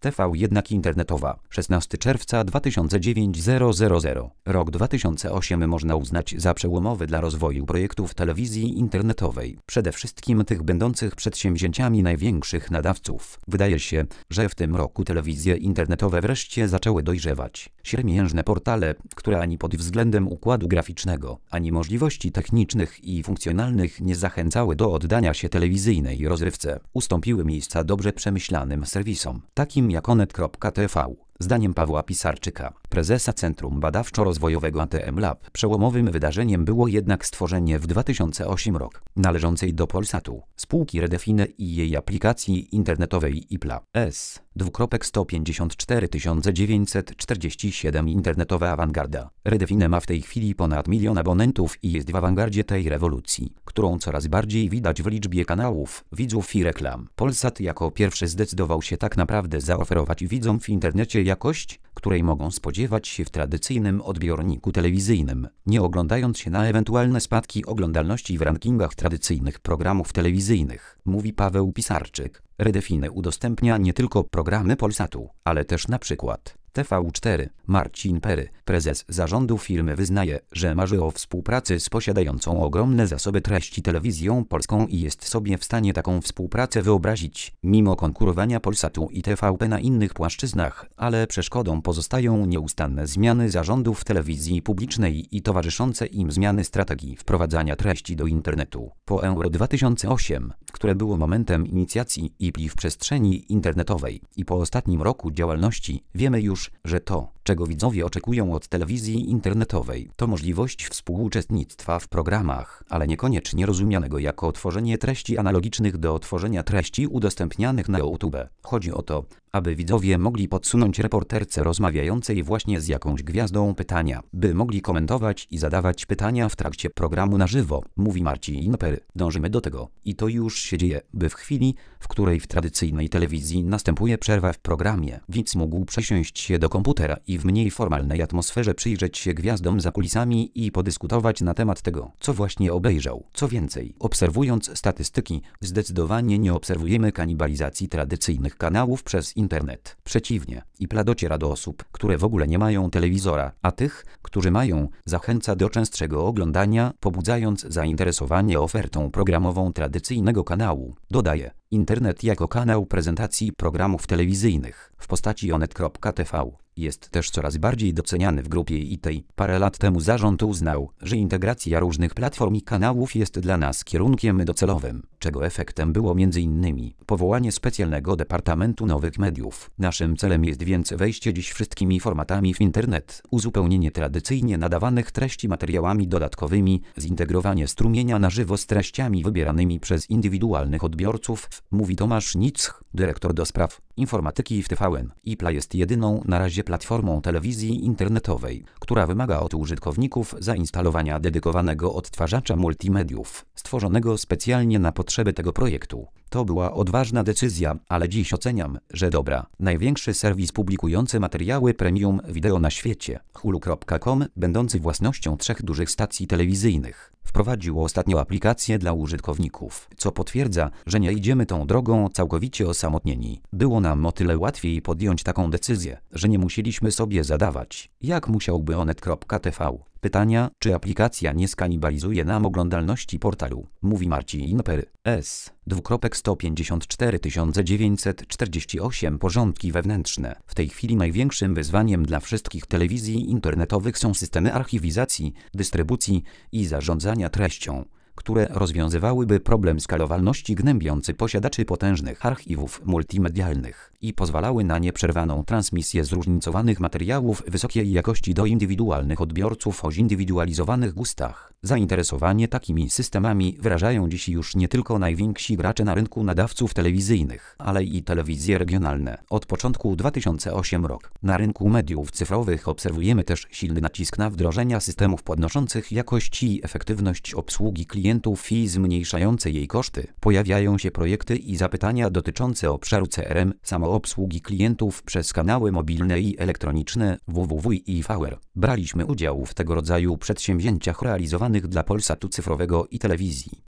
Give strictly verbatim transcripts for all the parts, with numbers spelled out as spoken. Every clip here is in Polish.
T V jednak internetowa. szesnastego czerwca dwa tysiące dziewiątego. Rok dwa tysiące ósmy można uznać za przełomowy dla rozwoju projektów telewizji internetowej, przede wszystkim tych będących przedsięwzięciami największych nadawców. Wydaje się, że w tym roku telewizje internetowe wreszcie zaczęły dojrzewać. Siermiężne portale, które ani pod względem układu graficznego, ani możliwości technicznych i funkcjonalnych nie zachęcały do oddania się telewizyjnej rozrywce, ustąpiły miejsca dobrze przemyślanym serwisom, takim jak Onet kropka T V. Zdaniem Pawła Pisarczyka, prezesa Centrum Badawczo-Rozwojowego A T M Lab, przełomowym wydarzeniem było jednak stworzenie w dwa tysiące ósmym roku należącej do Polsatu spółki Redefine i jej aplikacji internetowej IPLA S. sto pięćdziesiąt cztery tysiące dziewięćset czterdzieści siedem Internetowa awangarda. Redefine ma w tej chwili ponad milion abonentów i jest w awangardzie tej rewolucji, którą coraz bardziej widać w liczbie kanałów, widzów i reklam. Polsat jako pierwszy zdecydował się tak naprawdę zaoferować widzom w internecie jakość, której mogą spodziewać się w tradycyjnym odbiorniku telewizyjnym, nie oglądając się na ewentualne spadki oglądalności w rankingach tradycyjnych programów telewizyjnych, mówi Paweł Pisarczyk. Redefine udostępnia nie tylko programy Polsatu, ale też na przykład T V cztery. Marcin Pery, prezes zarządu firmy, wyznaje, że marzy o współpracy z posiadającą ogromne zasoby treści Telewizją Polską i jest sobie w stanie taką współpracę wyobrazić, mimo konkurowania Polsatu i T V P na innych płaszczyznach, ale przeszkodą pozostają nieustanne zmiany zarządów telewizji publicznej i towarzyszące im zmiany strategii wprowadzania treści do internetu. Po Euro dwa tysiące ósmym, które było momentem inicjacji I P L I w przestrzeni internetowej, i po ostatnim roku działalności, wiemy już, że to, czego widzowie oczekują od telewizji internetowej, to możliwość współuczestnictwa w programach, ale niekoniecznie rozumianego jako tworzenie treści analogicznych do tworzenia treści udostępnianych na YouTube. Chodzi o to, aby widzowie mogli podsunąć reporterce rozmawiającej właśnie z jakąś gwiazdą pytania, by mogli komentować i zadawać pytania w trakcie programu na żywo, mówi Marcin Pery. Dążymy do tego, i to już się dzieje, by w chwili, w której w tradycyjnej telewizji następuje przerwa w programie, widz mógł przesiąść się do komputera i w mniej formalnej atmosferze przyjrzeć się gwiazdom za kulisami i podyskutować na temat tego, co właśnie obejrzał. Co więcej, obserwując statystyki, zdecydowanie nie obserwujemy kanibalizacji tradycyjnych kanałów przez internet. Przeciwnie, I P L A dociera do osób, które w ogóle nie mają telewizora, a tych, którzy mają, zachęca do częstszego oglądania, pobudzając zainteresowanie ofertą programową tradycyjnego kanału. Dodaje, internet jako kanał prezentacji programów telewizyjnych w postaci Onet kropka T V jest też coraz bardziej doceniany w grupie I T. Parę lat temu zarząd uznał, że integracja różnych platform i kanałów jest dla nas kierunkiem docelowym, czego efektem było między innymi powołanie specjalnego Departamentu Nowych Mediów. Naszym celem jest więc wejście dziś wszystkimi formatami w internet, uzupełnienie tradycyjnie nadawanych treści materiałami dodatkowymi, zintegrowanie strumienia na żywo z treściami wybieranymi przez indywidualnych odbiorców, mówi Tomasz Nitzch, dyrektor do spraw informatyki w T V N. I P L A jest jedyną na razie platformą telewizji internetowej, która wymaga od użytkowników zainstalowania dedykowanego odtwarzacza multimediów, stworzonego specjalnie na potrzeby tego projektu. To była odważna decyzja, ale dziś oceniam, że dobra. Największy serwis publikujący materiały premium wideo na świecie, hulu kropka com, będący własnością trzech dużych stacji telewizyjnych, wprowadził ostatnio aplikację dla użytkowników, co potwierdza, że nie idziemy tą drogą całkowicie osamotnieni. Było nam o tyle łatwiej podjąć taką decyzję, że nie musieliśmy sobie zadawać, jak musiałby Onet kropka T V, pytania, czy aplikacja nie skanibalizuje nam oglądalności portalu, mówi Marcin Pery. S. sto pięćdziesiąt cztery tysiące dziewięćset czterdzieści osiem Porządki wewnętrzne. W tej chwili największym wyzwaniem dla wszystkich telewizji internetowych są systemy archiwizacji, dystrybucji i zarządzania treścią, które rozwiązywałyby problem skalowalności gnębiący posiadaczy potężnych archiwów multimedialnych i pozwalały na nieprzerwaną transmisję zróżnicowanych materiałów wysokiej jakości do indywidualnych odbiorców o zindywidualizowanych gustach. Zainteresowanie takimi systemami wyrażają dziś już nie tylko najwięksi gracze na rynku nadawców telewizyjnych, ale i telewizje regionalne. Od początku dwa tysiące ósmego roku na rynku mediów cyfrowych obserwujemy też silny nacisk na wdrożenia systemów podnoszących jakość i efektywność obsługi klientów i zmniejszające jej koszty. Pojawiają się projekty i zapytania dotyczące obszaru C R M, samoobsługi klientów przez kanały mobilne i elektroniczne, www i V R. Braliśmy udział w tego rodzaju przedsięwzięciach realizowanych dla Polsatu Cyfrowego i telewizji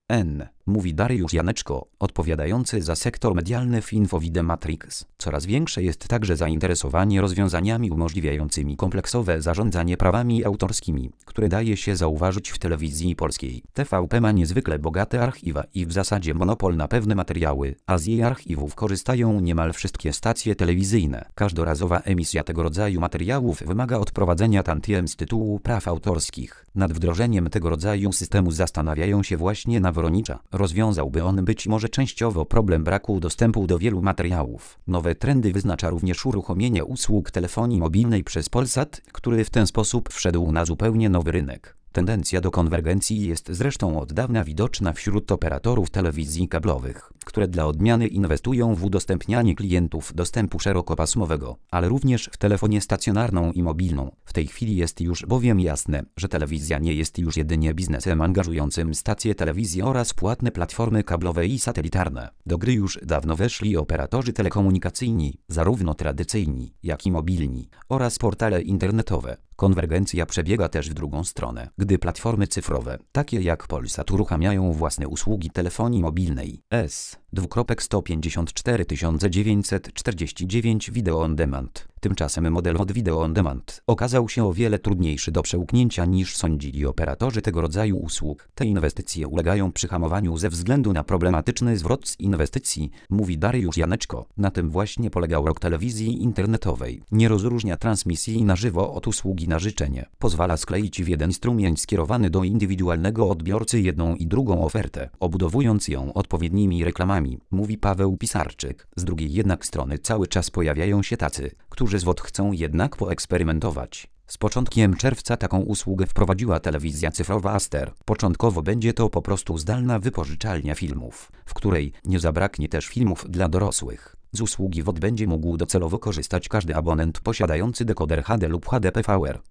N. Mówi Dariusz Janeczko, odpowiadający za sektor medialny w Infovide Matrix. Coraz większe jest także zainteresowanie rozwiązaniami umożliwiającymi kompleksowe zarządzanie prawami autorskimi, które daje się zauważyć w telewizji polskiej. T V P ma niezwykle bogate archiwa i w zasadzie monopol na pewne materiały, a z jej archiwów korzystają niemal wszystkie stacje telewizyjne. Każdorazowa emisja tego rodzaju materiałów wymaga odprowadzenia tantiem z tytułu praw autorskich. Nad wdrożeniem tego rodzaju systemu zastanawiają się właśnie na Woronicza. Rozwiązałby on być może częściowo problem braku dostępu do wielu materiałów. Nowe trendy wyznacza również uruchomienie usług telefonii mobilnej przez Polsat, który w ten sposób wszedł na zupełnie nowy rynek. Tendencja do konwergencji jest zresztą od dawna widoczna wśród operatorów telewizji kablowych, które dla odmiany inwestują w udostępnianie klientów dostępu szerokopasmowego, ale również w telefonię stacjonarną i mobilną. W tej chwili jest już bowiem jasne, że telewizja nie jest już jedynie biznesem angażującym stacje telewizji oraz płatne platformy kablowe i satelitarne. Do gry już dawno weszli operatorzy telekomunikacyjni, zarówno tradycyjni, jak i mobilni, oraz portale internetowe. Konwergencja przebiega też w drugą stronę, gdy platformy cyfrowe, takie jak Polsat, uruchamiają własne usługi telefonii mobilnej. S. sto pięćdziesiąt cztery tysiące dziewięćset czterdzieści dziewięć Video on Demand. Tymczasem model od Video on Demand okazał się o wiele trudniejszy do przełknięcia niż sądzili operatorzy tego rodzaju usług. Te inwestycje ulegają przyhamowaniu ze względu na problematyczny zwrot z inwestycji, mówi Dariusz Janeczko. Na tym właśnie polegał rok telewizji internetowej. Nie rozróżnia transmisji na żywo od usługi na życzenie. Pozwala skleić w jeden strumień skierowany do indywidualnego odbiorcy jedną i drugą ofertę, obudowując ją odpowiednimi reklamami, mówi Paweł Pisarczyk. Z drugiej jednak strony cały czas pojawiają się tacy, którzy z W O D chcą jednak poeksperymentować. Z początkiem czerwca taką usługę wprowadziła telewizja cyfrowa Aster. Początkowo będzie to po prostu zdalna wypożyczalnia filmów, w której nie zabraknie też filmów dla dorosłych. Z usługi W O D będzie mógł docelowo korzystać każdy abonent posiadający dekoder H D lub H D P V R.